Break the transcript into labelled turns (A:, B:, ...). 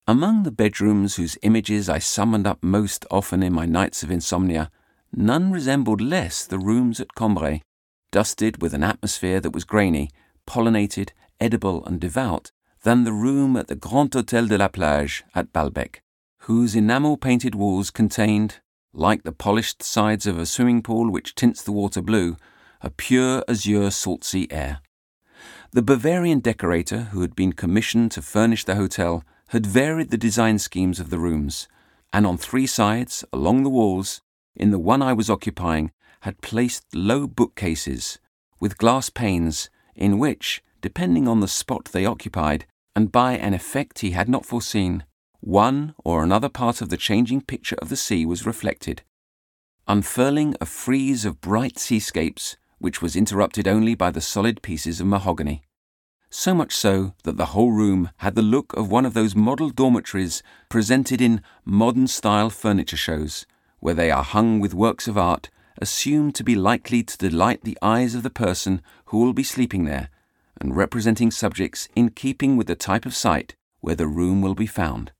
A: Among the bedrooms whose images I summoned up most often in my nights of insomnia, none resembled less the rooms at Combray, dusted with an atmosphere that was grainy, pollinated, edible and devout, than the room at the Grand Hôtel de la Plage at Balbec, whose enamel-painted walls contained, like the polished sides of a swimming pool which tints the water blue, a pure azure salt sea air. The Bavarian decorator who had been commissioned to furnish the hotel had varied the design schemes of the rooms, and on 3 sides, along the walls, in the one I was occupying, had placed low bookcases with glass panes in which, depending on the spot they occupied, and by an effect he had not foreseen, one or another part of the changing picture of the sea was reflected, unfurling a frieze of bright seascapes which was interrupted only by the solid pieces of mahogany. So much so that the whole room had the look of one of those model dormitories presented in modern-style furniture shows, where they are hung with works of art assumed to be likely to delight the eyes of the person who will be sleeping there, and representing subjects in keeping with the type of site where the room will be found.